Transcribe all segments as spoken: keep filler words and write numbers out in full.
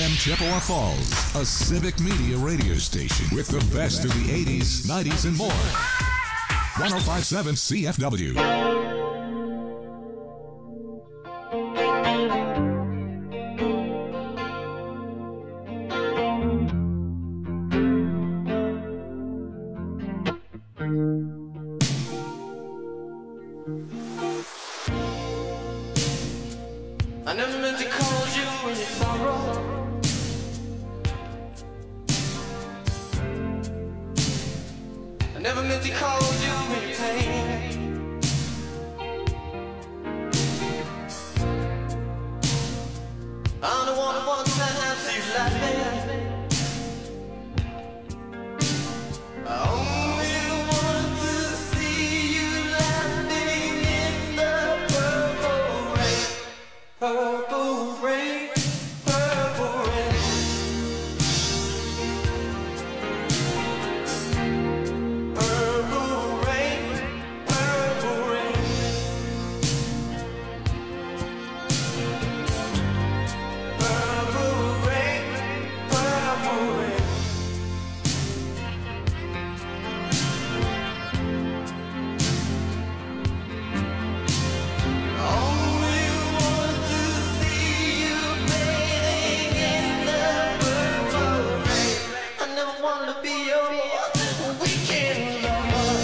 M Chippewa Falls, a civic media radio station with the best of the eighties, nineties, and more. one oh five point seven C F W. I never meant to call you in your sorrow. I never meant to call you in your pain. I don't want to want to have see you laughing. I only want to see you laughing in the purple rain. Purple rain, purple rain. Purple rain, purple rain. Purple rain, purple rain. Only want to see you bathing in the purple rain. I never wanted to be your weekend lover.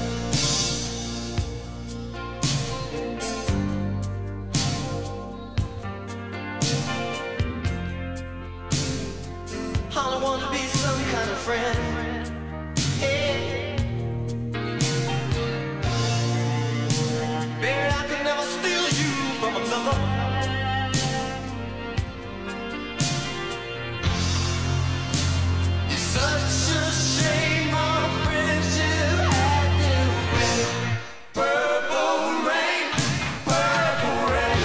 I don't want to be some kind of friend. Hey. Baby, I could never steal you from another. It's such a shame our friendship had to end. Purple rain, purple rain.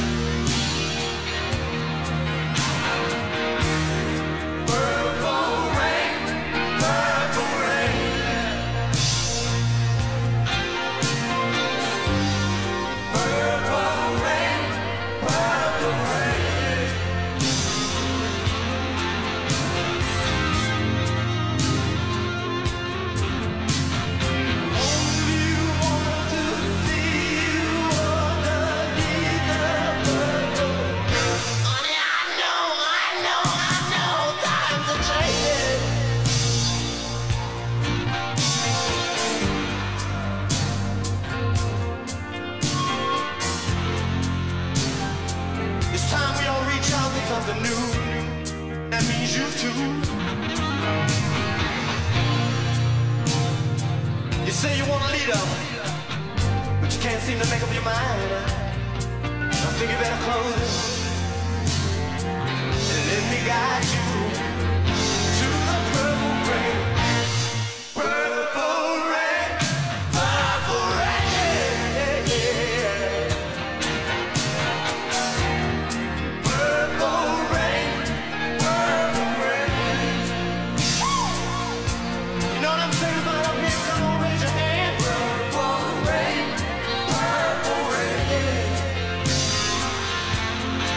Purple rain, purple rain. Purple rain, purple rain. Only want to see you underneath the purple rain. Honey, I know, I know, I know, times are changing. It's time we all reach out for something new. That means you too. You say you want a leader, but you can't seem to make up your mind. I think you better close it and let me guide you to the purple rain. Purple rain, purple rain. Purple rain, purple rain. You know what I'm saying about up here? Come on, raise your hand. Purple rain, purple rain.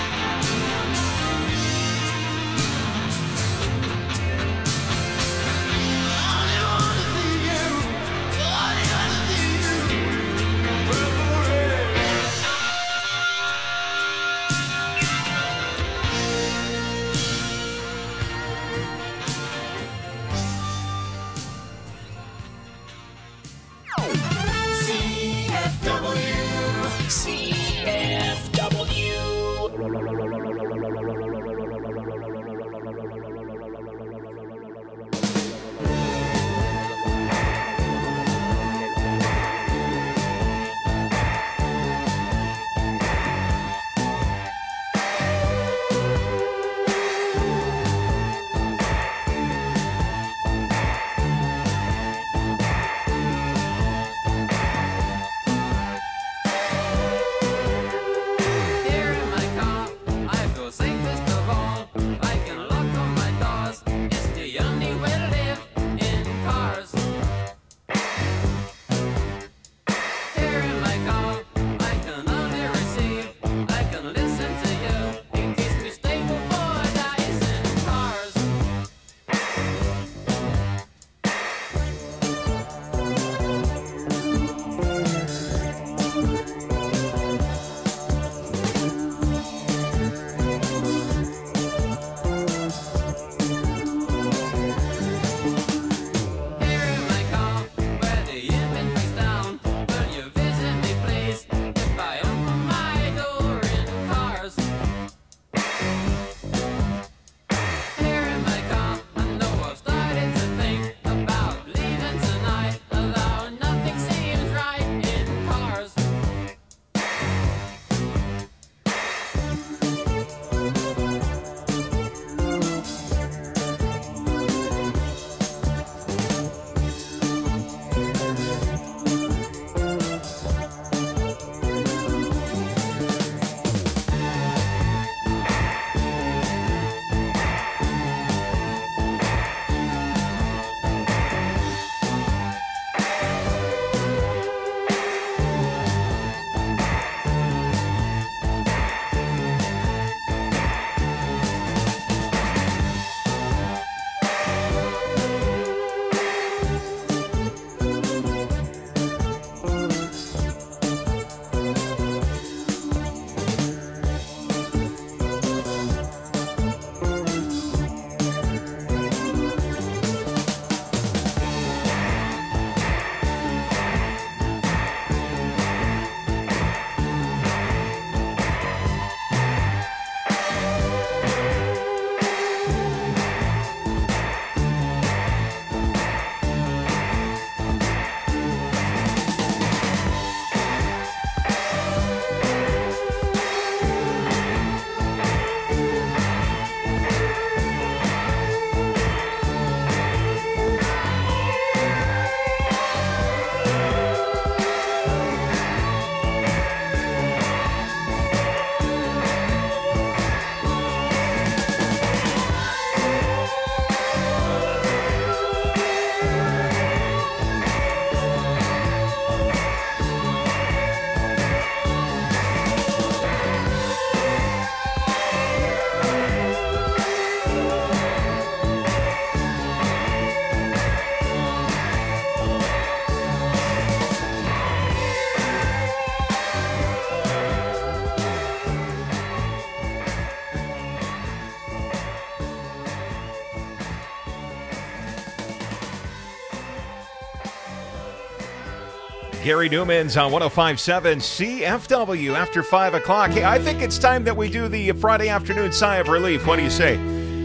Gary Newman's on one oh five point seven C F W after five o'clock. Hey, I think it's time that we do the Friday afternoon sigh of relief. What do you say?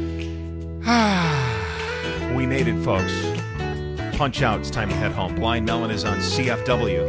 We made it, folks. Punch out. It's time to head home. Blind Melon is on C F W.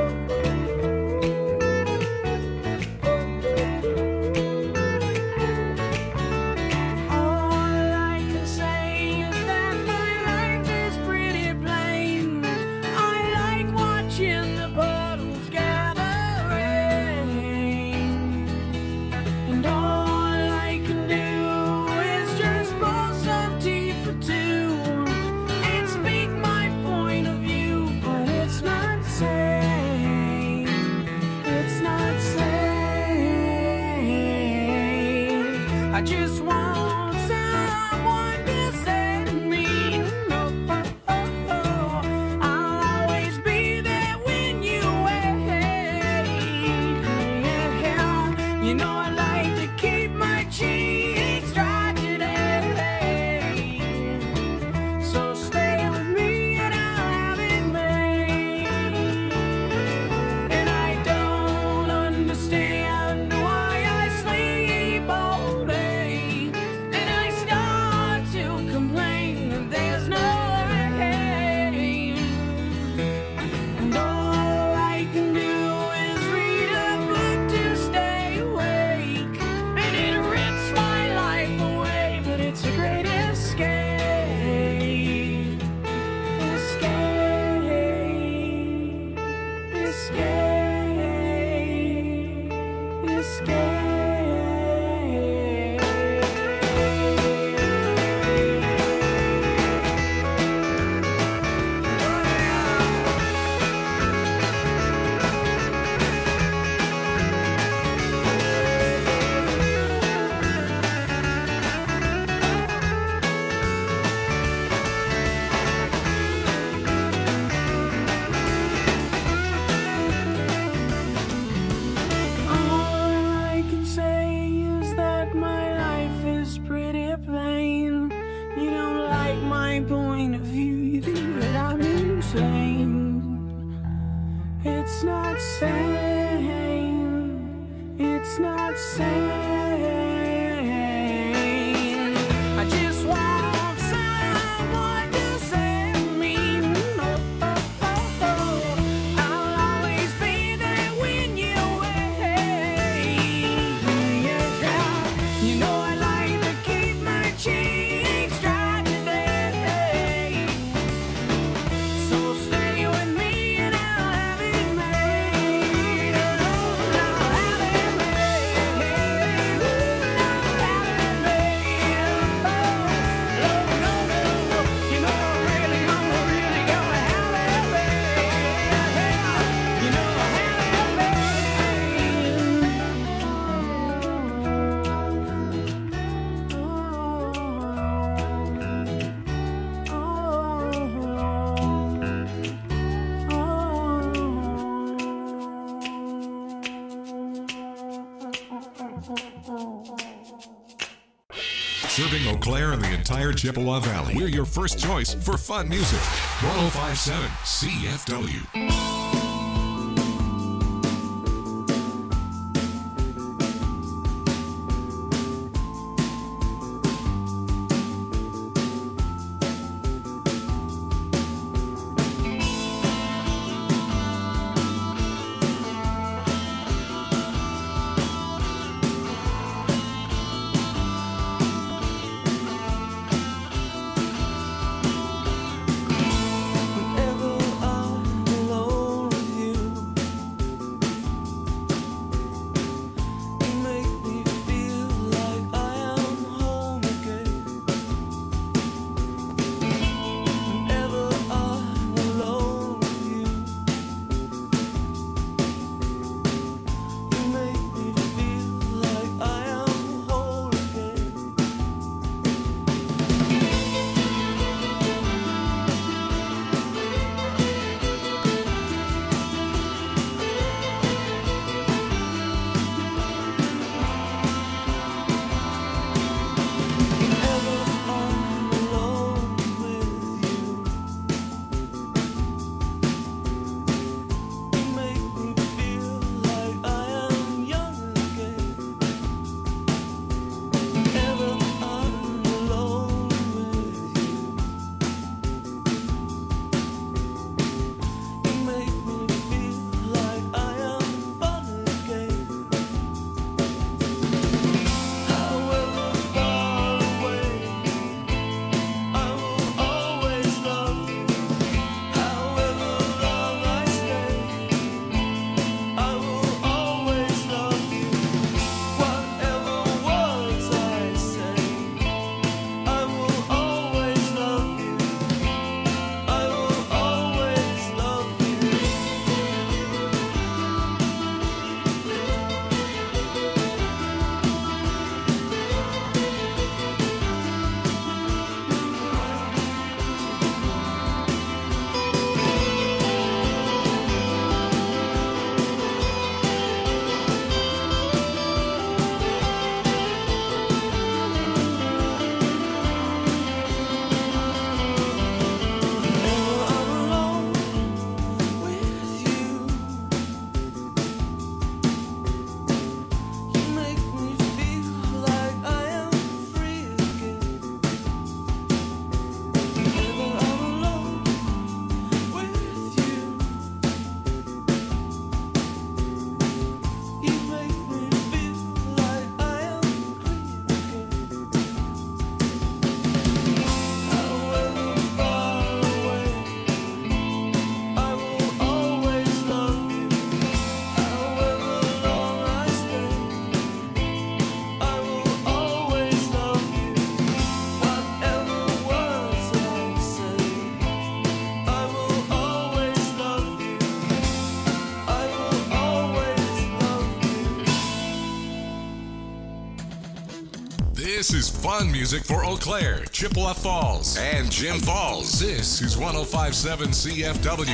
I just want someone to save me. Oh, oh, oh, oh. I'll always be there when you wait. Yeah. You know I like to keep my cheeks dry today. So stay with me and I'll have it made. And I don't understand why I sleep all day. It's not sane. It's not sane. I just want someone to save me. Oh, oh, oh, oh. I'll always be there when you wait. Yeah. You know I like to keep my cheeks dry today. So stay with me and I'll have it made. I'll have it made. I'll have it made. Oh, no, no, no. You know I'm really, I'm really gonna have it made. You know I'll have it Serving Eau Claire and the entire Chippewa Valley. We're your first choice for fun music. one oh five point seven C F W. Whenever I'm alone This is fun music for Eau Claire, Chippewa Falls, and Jim Falls. This is one oh five point seven C F W.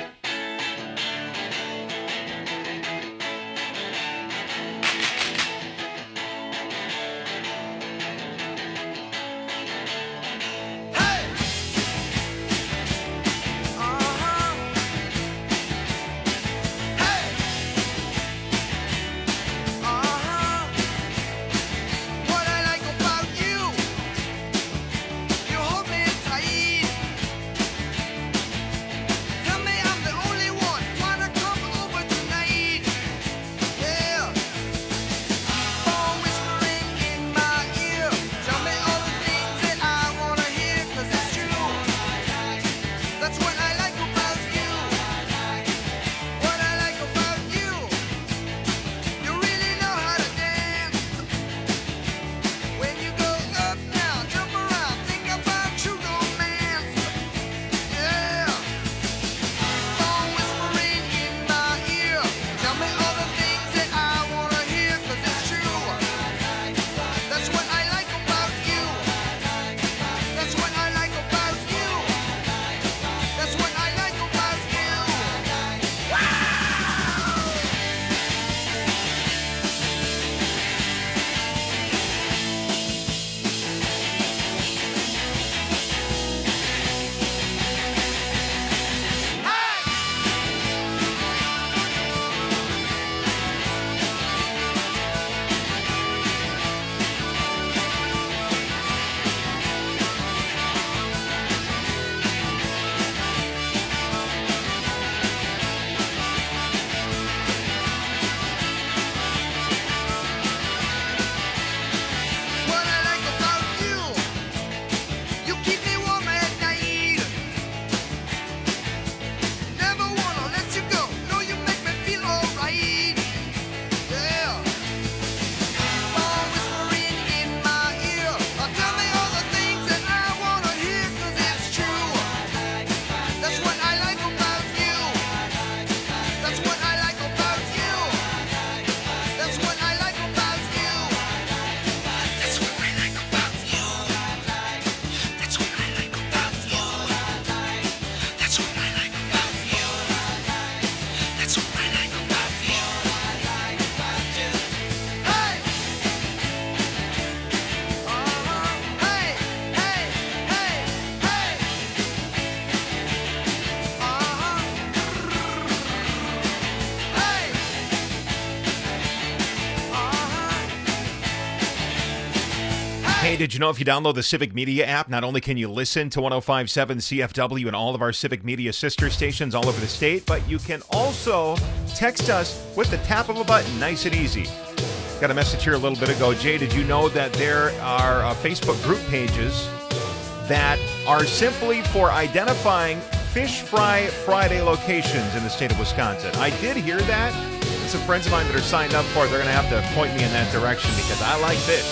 Hey, did you know if you download the Civic Media app, not only can you listen to one oh five point seven C F W and all of our Civic Media sister stations all over the state, but you can also text us with the tap of a button, nice and easy. Got a message here a little bit ago. Jay, did you know that there are uh, Facebook group pages that are simply for identifying Fish Fry Friday locations in the state of Wisconsin? I did hear that. And some friends of mine that are signed up for it, they're going to have to point me in that direction because I like fish.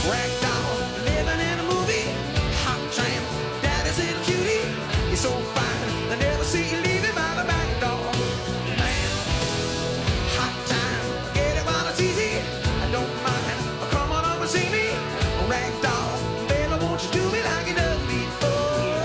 Ragdoll, living in a movie. Hot tramp, daddy's little cutie. You're so fine, I never see you leaving by the back door. Man, hot time, get it while it's easy. I don't mind, come on over and see me. Ragdoll, baby, won't you do me like you done before?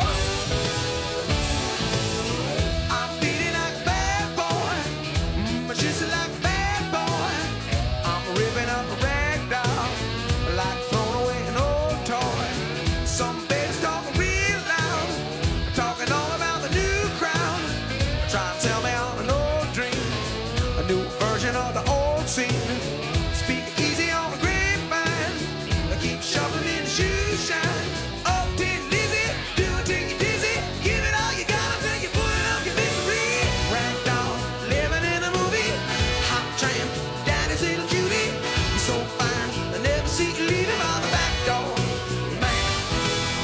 I'm feeling like a bad boy, mm, but she's like a bad boy. I'm ripping up a ragdoll, like throwing away an old toy. Some babies talking real loud, talking all about the new crowd. Try to tell me on an old dream, a new version of the old scene. Speak easy on the grapevine, I keep shuffling in the shoe shine. Oh, Tin Lizzy, do it till you're dizzy. Give it all you got until you put it up your misery. Ragdoll, living in a movie. Hot tramp, daddy's little cutie. You're so fine, I never see you leaving by the back door. Man,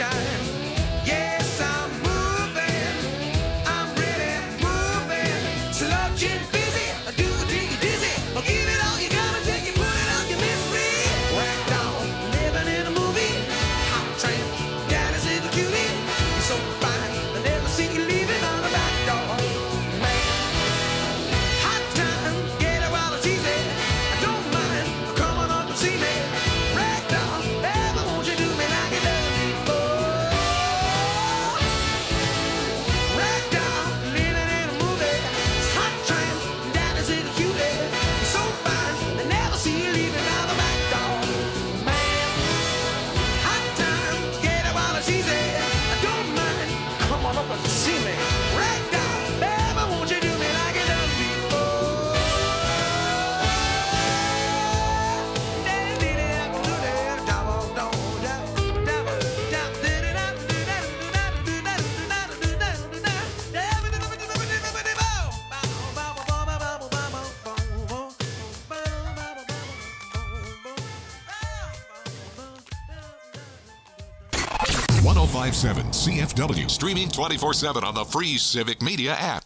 sunshine. Yes, I'm moving. I'm really moving. Slow, get busy. Do it till you're dizzy. Or give it all you gotta take it, put it on your misery. Ragdoll, living in a movie. Hot tramp, daddy's little cutie. You're so fine, I never see you leaving on the back door. Man, hot time, get it while it's easy. I don't mind, come on up and see me. Ragdoll, baby, won't you do me like you done before? Ragdoll, living in a movie. Hot tramp, daddy's little cutie. You're so fine, I never see you leaving out the back door. Man, hot time, get it while it's easy. I don't mind, come on up and see me. Ragdoll, baby, won't you do me like you done before? one oh five point seven C F W. Streaming twenty-four seven on the free Civic Media app.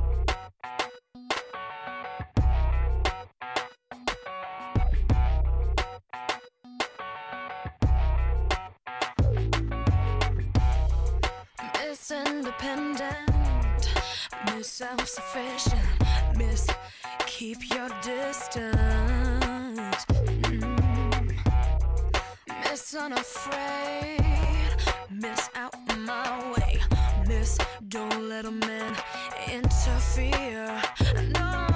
Miss Independent, Miss Self-Sufficient, Miss Keep Your Distance, Mm. Miss Unafraid, Miss Out My Way, Miss Don't Let a Man Interfere, no,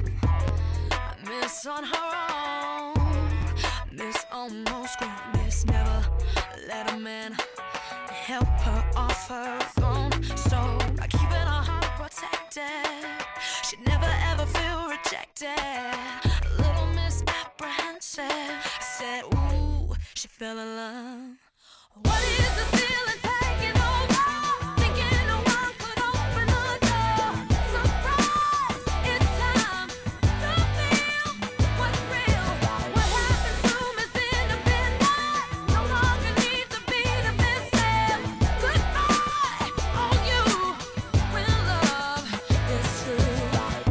Miss On Her Own, Miss Almost Grown, Miss Never Let a Man help her off her throne. So by keeping her heart protected, she'd never ever feel rejected. A little misapprehensive, I said, ooh, she fell in love. What is this feeling taking over? Thinking no one could open the door. Surprise, it's time to feel what's real. What happened to Miss Independence? No longer need to be defensive. Goodbye, all you when love is true.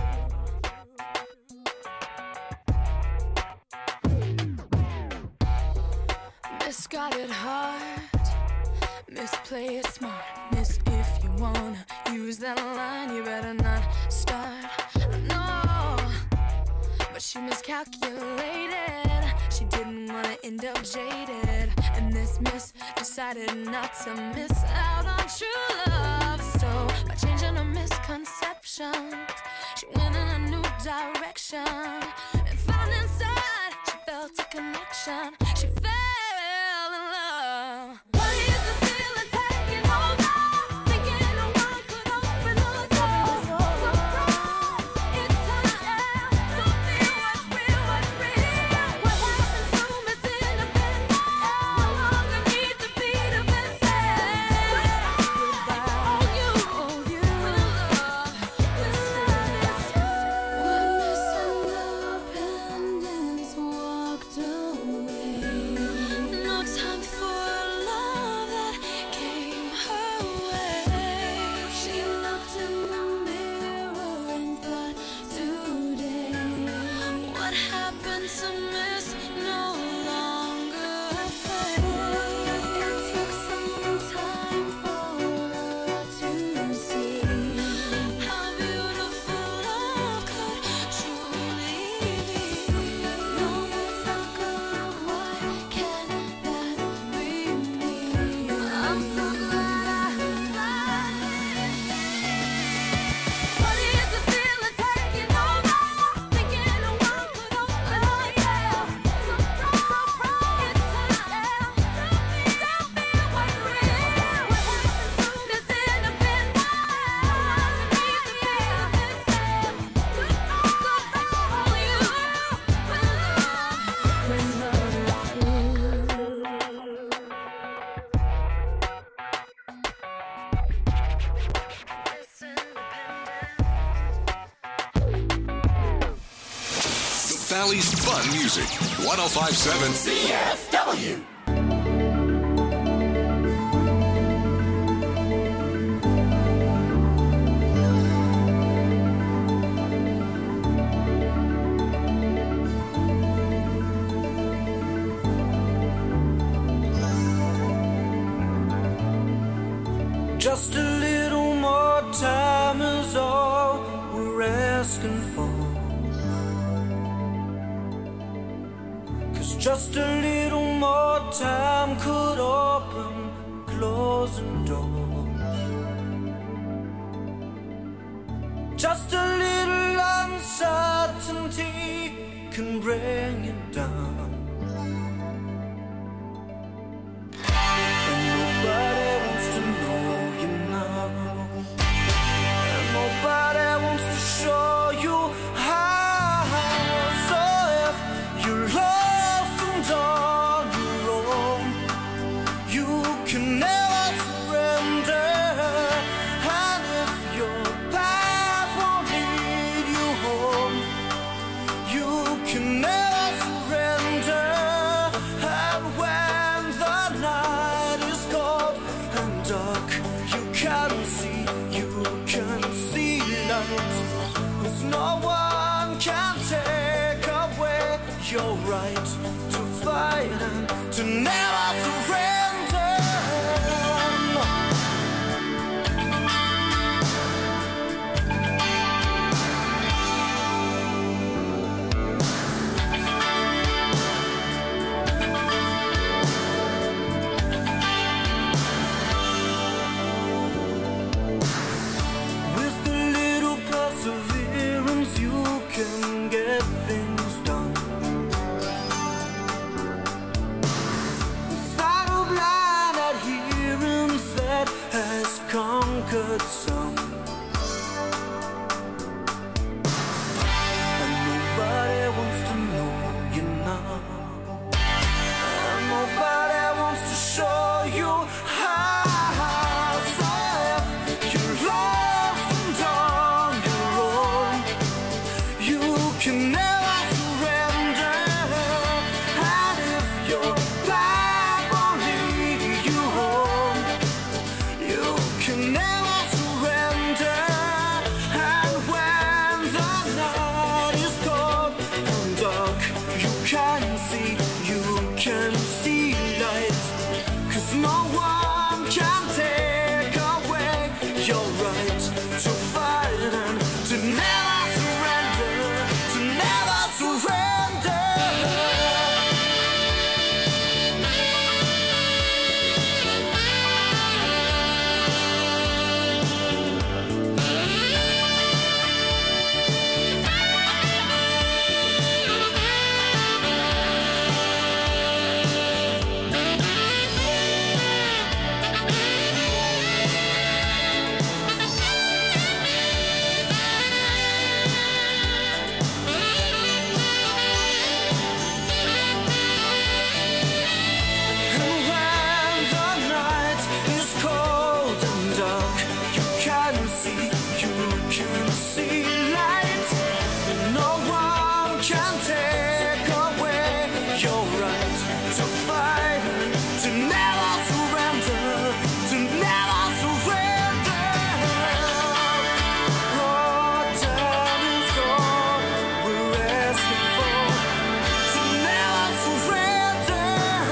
Miss got it hard, Miss play it smart, Miss if you wanna use that line, you better not start. No, but she miscalculated. She didn't wanna end up jaded, and this miss decided not to miss out on true love. So by changing her misconceptions, she went in a new direction and found inside she felt a connection. She fell in love. What is this feeling taking over? Thinking no one could open the door. Surprise, it's time to feel what's real, what's real. What happened to Miss Independence? No longer need to be defensive. Goodbye, all you, all you when love, when love is true. When Miss Independence walked away, no time for love that came her way. She looked in the mirror and thought, today, what happened to Miss no longer afraid? It took some time for her to see how beautiful love could truly be. No more talk of what can that bring me. I'm so glad I What is this feeling taking over? Thinking no one could open the door. Surprise, surprise, it's time to feel what's real. What happened to Miss Independence? No longer need to be defensive. Goodbye, goodbye, all you when love, when love is true. Miss Independence. The Valley's fun music. one oh five point seven C F W. Just a little more time is all we're asking for. 'Cause just a little more time could open closing doors. Just a little uncertainty can bring it down. And nobody wants to know you now. And nobody wants to show you how. So if you're lost and on your own, you can never surrender. And if your path won't lead you home, you can never surrender. And when the night is cold and dark, you can see, you can see light. 'Cause no one can take away your right to fight and to never surrender. With a little perseverance, you can get things done. Without a blind adherence that has conquered some. And nobody wants to know you now. And nobody wants to show you how. So if you're lost and on your own, you can never surrender. And if your path won't lead you home, you can never surrender. And when the night is cold and dark, you can see, you can see light. 'Cause no one can take away your right to fight and to never surrender, to never surrender. And when the night is cold and dark, you can see, you can see light. No one can take away your right to fight and to never surrender, to never surrender. Oh, time is all we're asking for, to never surrender.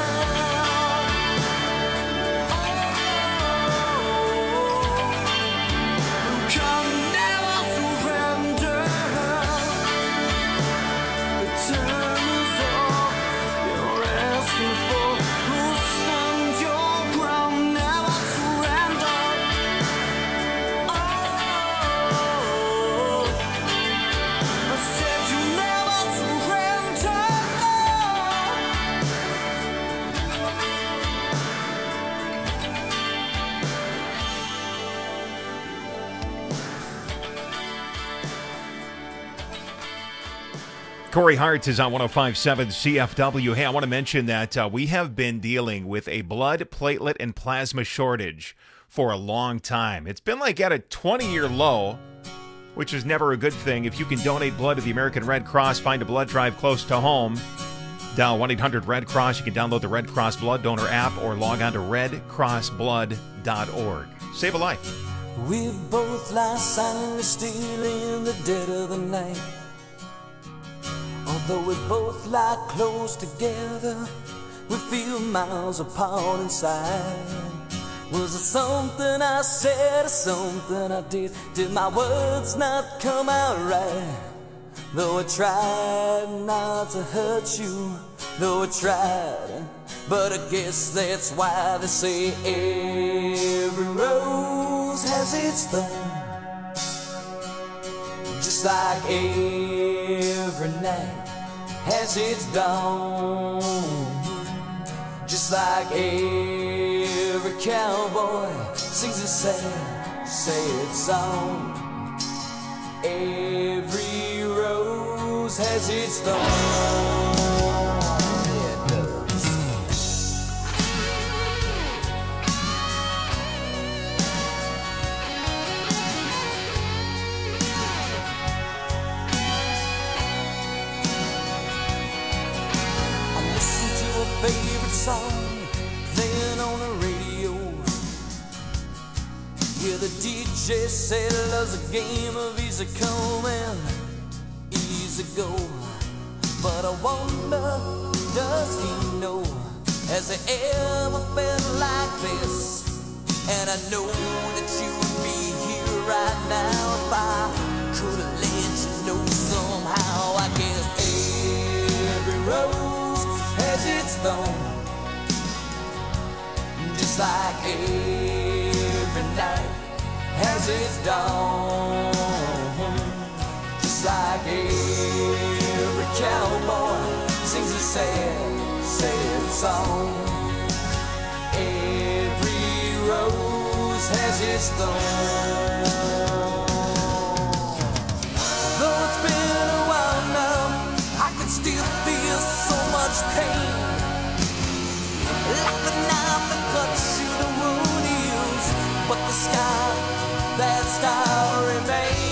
You can never surrender. The time is all you're asking for. Oh, stand your ground, never surrender. Oh, I said you never surrender. Corey Hart is on one oh five point seven C F W. Hey, I want to mention that uh, we have been dealing with a blood, platelet, and plasma shortage for a long time. It's been like at a twenty-year low, which is never a good thing. If you can donate blood to the American Red Cross, find a blood drive close to home. Dial one eight hundred red cross. You can download the Red Cross Blood Donor app or log on to red cross blood dot org. Save a life. We both lie silently still in the dead of the night. Although we both lie close together, we feel miles apart inside. Was it something I said or something I did? Did my words not come out right? Though I tried not to hurt you, though I tried, but I guess that's why they say every rose has its thorn. Just like every night has its dawn. Just like every cowboy sings a sad, sad song. Every rose has its thorn. Yeah, it does. I listen to a favorite song playing on the radio. Yeah, the D J said love's a game of easy come and easy go. But I wonder, does he know? Has he ever felt like this? And I know that you would be here right now if I could have let you know somehow. I guess every rose has its thorn. Just like every night has its dawn. Just like every cowboy sings a sad, sad song. Every rose has its thorn. Though it's been a while now, I can still feel so much pain. Like the knife that cuts you the wound heals, but the scar, that scar remains.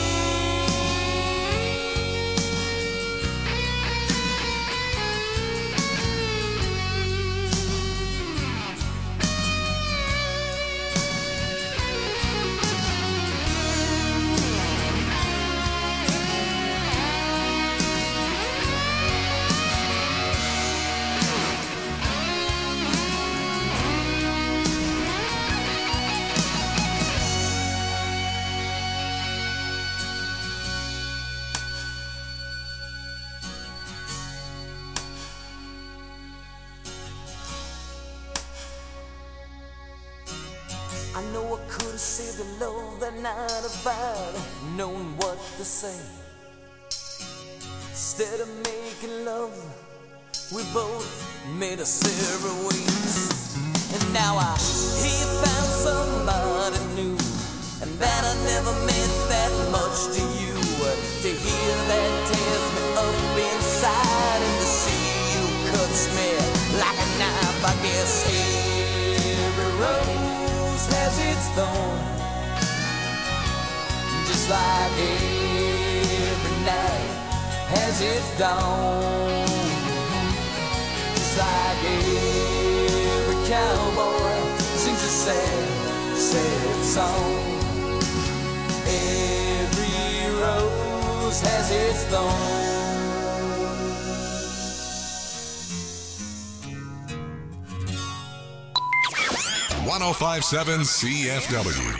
I know I could have saved the love that night if I'd known what to say. Instead of making love, we both made us separate ways. And now I he found somebody new, and that I never meant that much to you. To hear that tears me up inside, and to see you cuts me like a knife. I guess every rose has its thorn. Just like every night has its dawn. Just like every cowboy sings a sad, sad song. Every rose has its thorn. one oh five point seven C F W.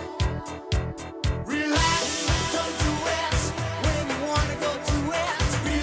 Relax, don't do it when you wanna go to it.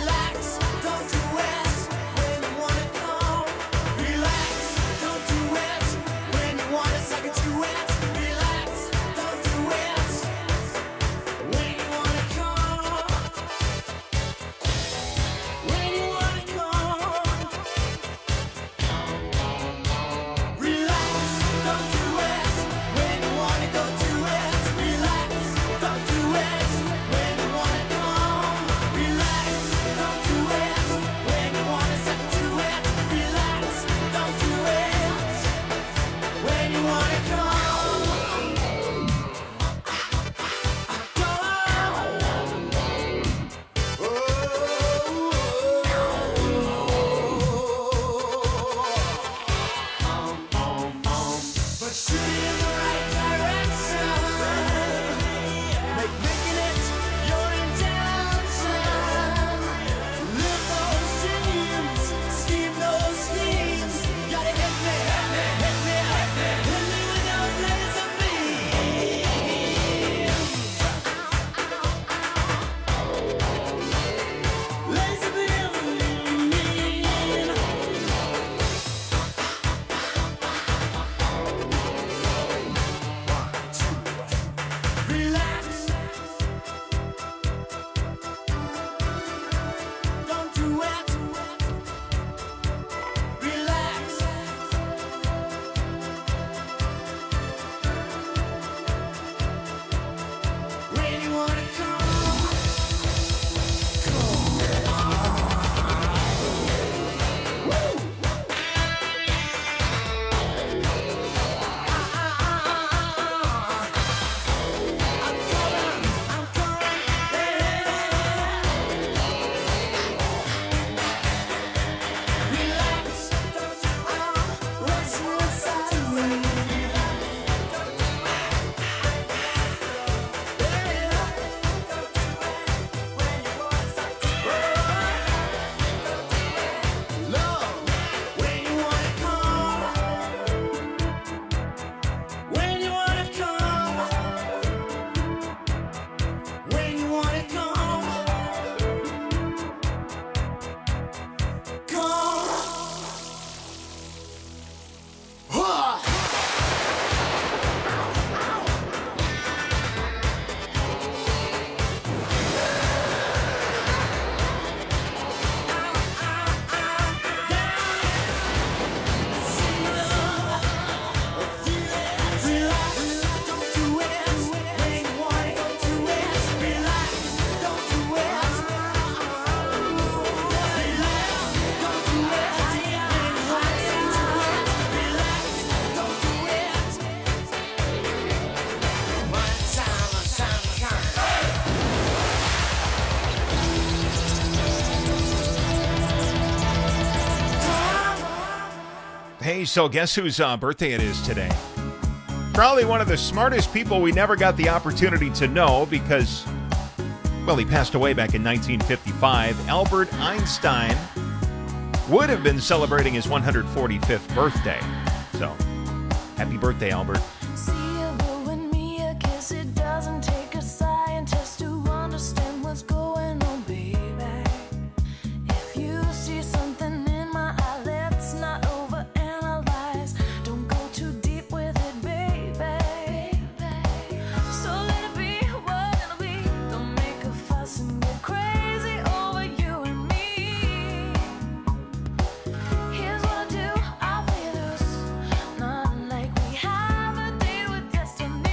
Hey, so guess whose uh, birthday it is today? Probably one of the smartest people we never got the opportunity to know because, well, he passed away back in nineteen fifty-five. Albert Einstein would have been celebrating his one hundred forty-fifth birthday. So, happy birthday, Albert. See you blowing me a kiss. It doesn't take a scientist to understand what's going on, baby. If you see something in my eye, let's not overanalyze. Don't go too deep with it, baby. So let it be what it'll be. Don't make a fuss and get crazy over you and me. Here's what I do, I'll play loose. Not like we have a date with destiny.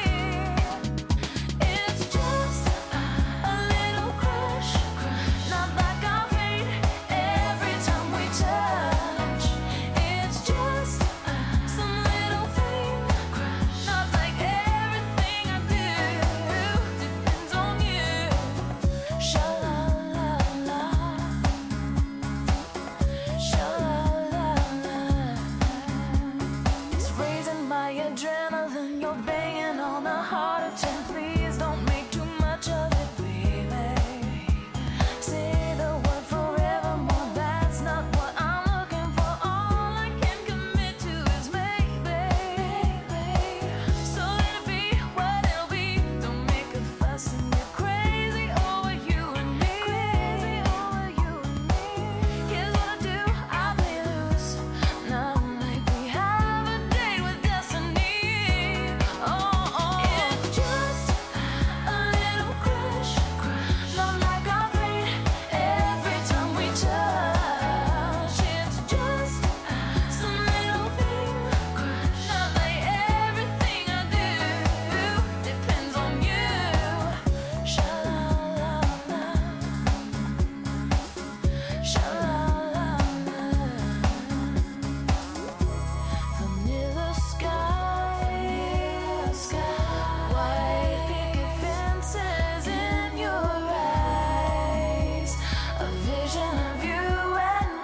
It's just a little crush, not like our fate every time we touch. It's just some little thing, not like everything I do depends on you. Sha-la-la-la, sha-la-la-la. It's raising my adrenaline. You're banging on a heart of ten. Please don't make too much of it, baby. Say the word forevermore. That's not what I'm looking for. All I can commit to is maybe. So let it be what it'll be. Don't make a fuss and get crazy over you and me. Crazy over you and me. Here's what I do, I play loose. Not like we have a date with destiny. Oh, oh. It's just a little crush, not like our fate every time we touch. It's just some little thing, not like everything I do depends on you. Sha-la-la-la, sha-la-la-la. Vanilla skies, white picket fences in your eyes, a vision of you and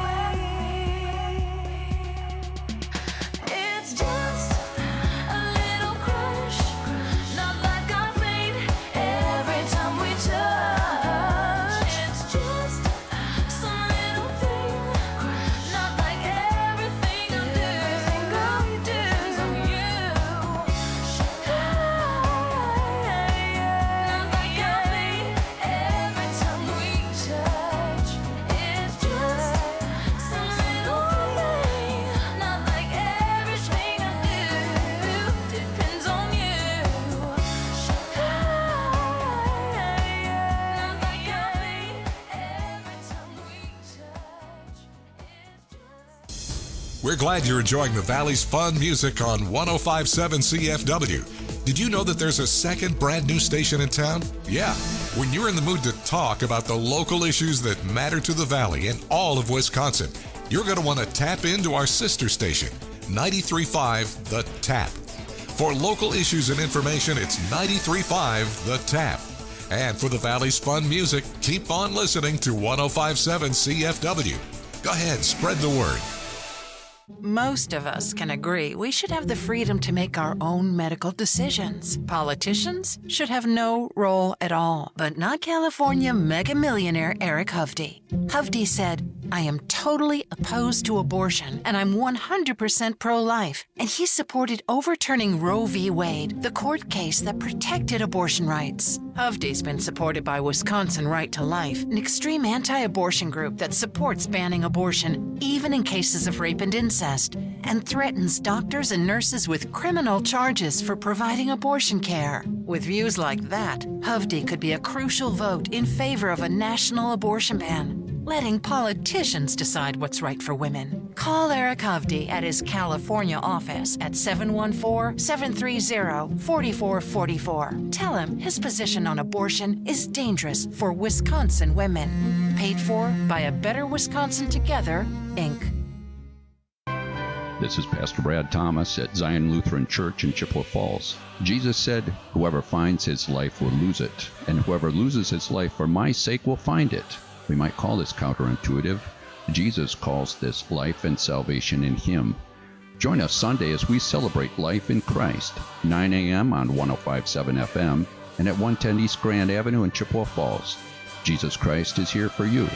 me. It's just a little crush, not like our fate every time we touch. It's just some little thing, not like everything I do. Everything I do is on you. Not like our fate every time we touch. It's just some little thing, not like everything I do depends on you. Not like our fate every time we touch. It's just We're glad you're enjoying the Valley's fun music on one oh five point seven C F W. Did you know that there's a second brand new station in town? Yeah. When you're in the mood to talk about the local issues that matter to the Valley and all of Wisconsin, you're going to want to tap into our sister station, ninety-three point five The Tap. For local issues and information, it's ninety-three point five The Tap. And for the Valley's fun music, keep on listening to one oh five point seven C F W. Go ahead, spread the word. Most of us can agree we should have the freedom to make our own medical decisions. Politicians should have no role at all, but not California mega millionaire Eric Hovde. Hovde said, "I am totally opposed to abortion, and I'm one hundred percent pro-life." And he supported overturning Roe v. Wade, the court case that protected abortion rights. Hovde's been supported by Wisconsin Right to Life, an extreme anti-abortion group that supports banning abortion, even in cases of rape and incest, and threatens doctors and nurses with criminal charges for providing abortion care. With views like that, Hovde could be a crucial vote in favor of a national abortion ban, letting politicians decide what's right for women. Call Eric Hovde at his California office at seven one four, seven three zero, four four four four. Tell him his position on abortion is dangerous for Wisconsin women. Paid for by A Better Wisconsin Together, Incorporated. This is Pastor Brad Thomas at Zion Lutheran Church in Chippewa Falls. Jesus said, "Whoever finds his life will lose it, and whoever loses his life for my sake will find it." We might call this counterintuitive, Jesus calls this life and salvation in Him. Join us Sunday as we celebrate life in Christ, nine a.m. on one oh five point seven F M and at one ten East Grand Avenue in Chippewa Falls. Jesus Christ is here for you.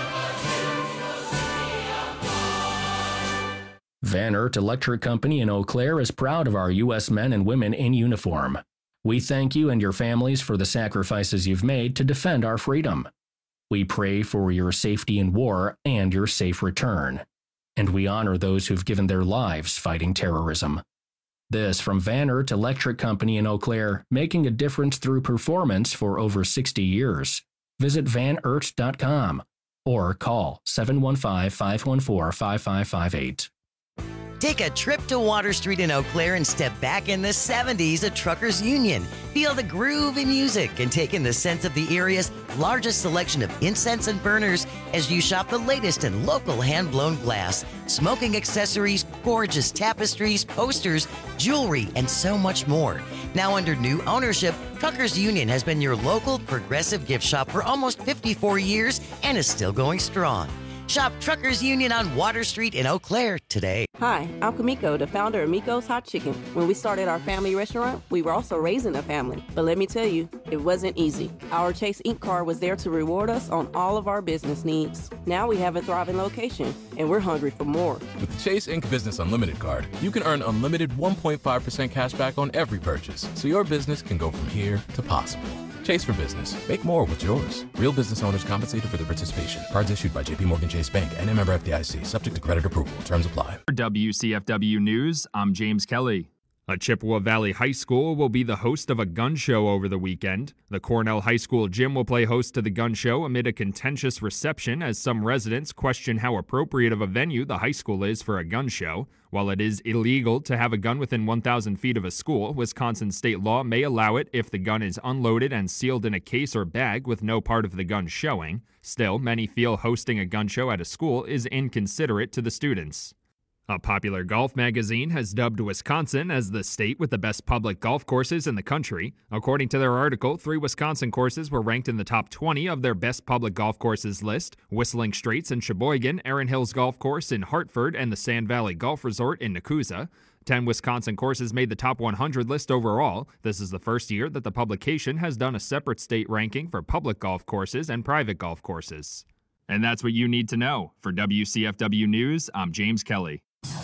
Van Oort Electric Company in Eau Claire is proud of our U S men and women in uniform. We thank you and your families for the sacrifices you've made to defend our freedom. We pray for your safety in war and your safe return. And we honor those who've given their lives fighting terrorism. This from Van Oort Electric Company in Eau Claire, making a difference through performance for over sixty years. Visit van oort dot com or call seven one five, five one four, five five five eight. Take a trip to Water Street in Eau Claire and step back in the seventies at Truckers Union. Feel the groove in music and take in the sense of the area's largest selection of incense and burners as you shop the latest in local hand-blown glass, smoking accessories, gorgeous tapestries, posters, jewelry, and so much more. Now under new ownership, Truckers Union has been your local progressive gift shop for almost fifty-four years and is still going strong. Shop Truckers Union on Water Street in Eau Claire today. Hi, I'm Kamiko, the founder of Miko's Hot Chicken. When we started our family restaurant, we were also raising a family. But let me tell you, it wasn't easy. Our Chase Incorporated card was there to reward us on all of our business needs. Now we have a thriving location, and we're hungry for more. With the Chase Incorporated Business Unlimited card, you can earn unlimited one point five percent cash back on every purchase, so your business can go from here to possible. Chase for business. Make more with yours. Real business owners compensated for their participation. Cards issued by J P Morgan Chase Bank and a member F D I C. Subject to credit approval. Terms apply. For W C F W News, I'm James Kelly. A Chippewa Valley High School will be the host of a gun show over the weekend. The Cornell High School gym will play host to the gun show amid a contentious reception as some residents question how appropriate of a venue the high school is for a gun show. While it is illegal to have a gun within one thousand feet of a school, Wisconsin state law may allow it if the gun is unloaded and sealed in a case or bag with no part of the gun showing. Still, many feel hosting a gun show at a school is inconsiderate to the students. A popular golf magazine has dubbed Wisconsin as the state with the best public golf courses in the country. According to their article, three Wisconsin courses were ranked in the top twenty of their best public golf courses list: Whistling Straits in Sheboygan, Erin Hills Golf Course in Hartford, and the Sand Valley Golf Resort in Nakusa. Ten Wisconsin courses made the top one hundred list overall. This is the first year that the publication has done a separate state ranking for public golf courses and private golf courses. And that's what you need to know. For W C F W News, I'm James Kelly.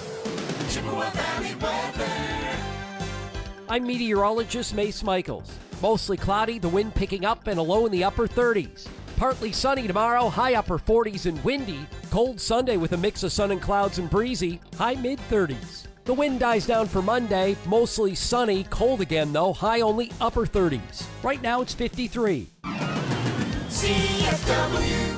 Chippewa Valley weather. I'm meteorologist Mace Michaels. Mostly cloudy, the wind picking up and a low in the upper thirties. Partly sunny tomorrow, high upper forties and windy. Cold Sunday with a mix of sun and clouds and breezy, high mid thirties. The wind dies down for Monday, mostly sunny, cold again though, high only upper thirties. Right now it's fifty-three. C F W.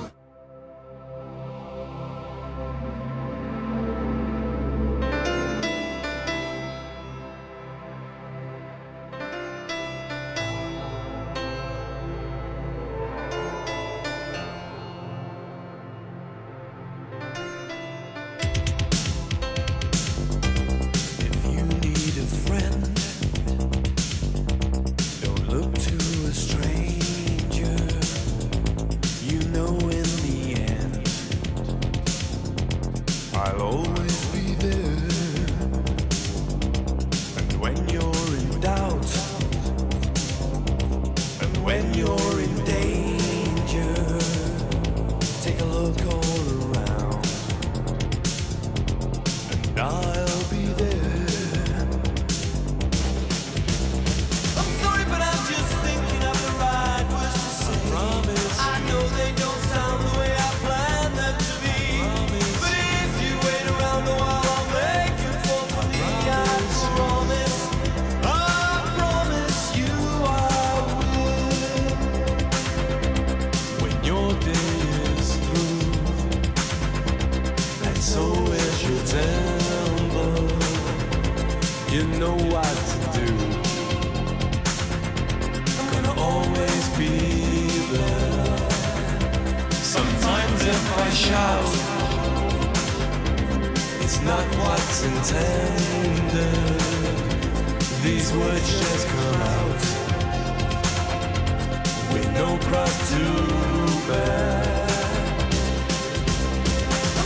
No cross to bear.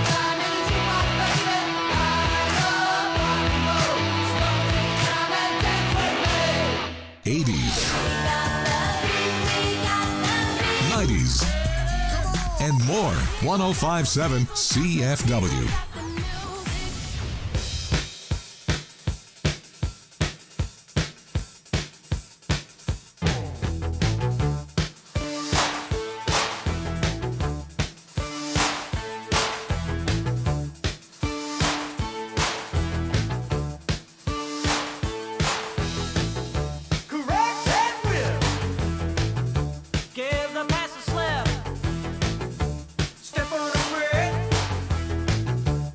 eighties, nineties, and more. one oh five point seven C F W. Correct and whip. Give the pass a slip. Step on the grid.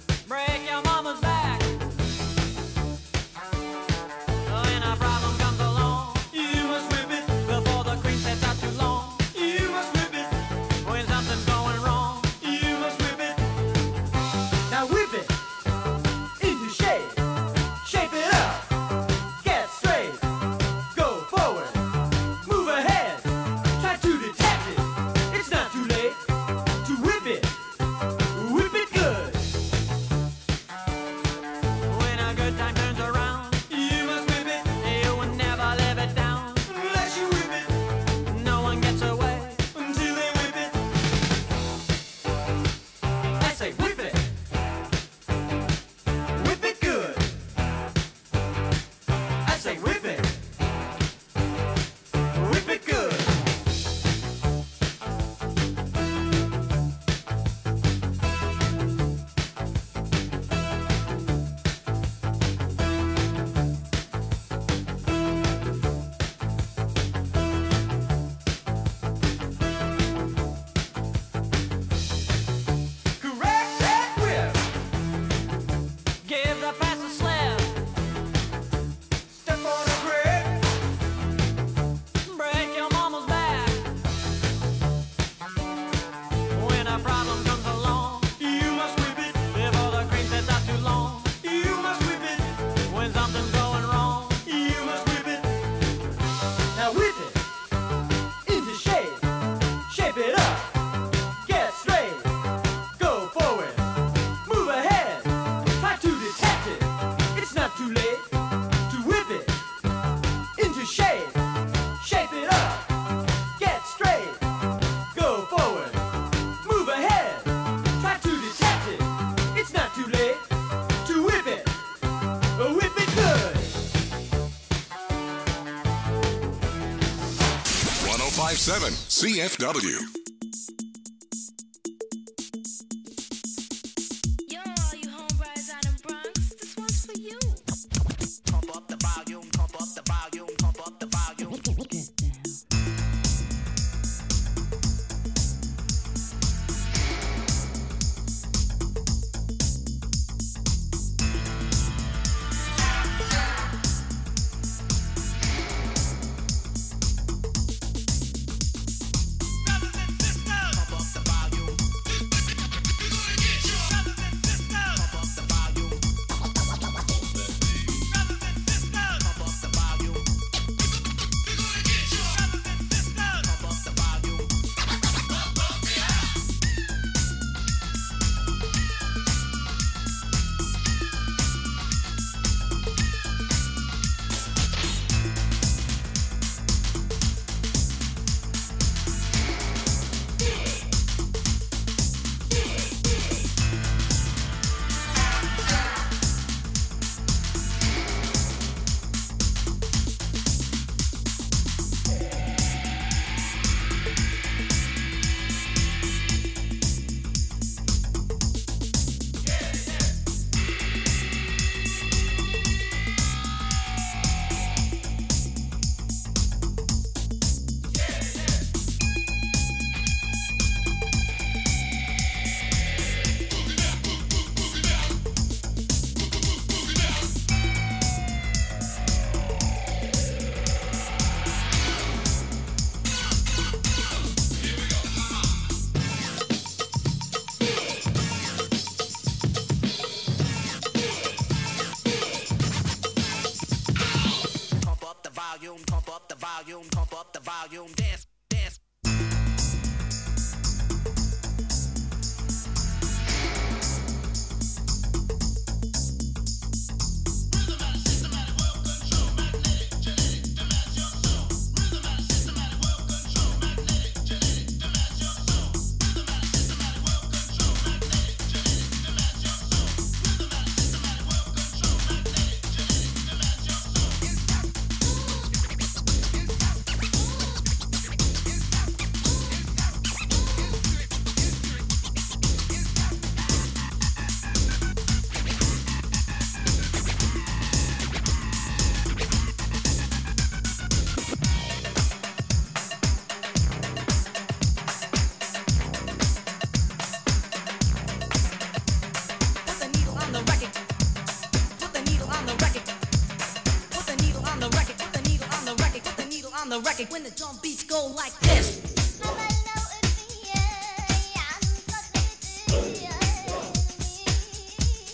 five seven C F W. When the drum beats go like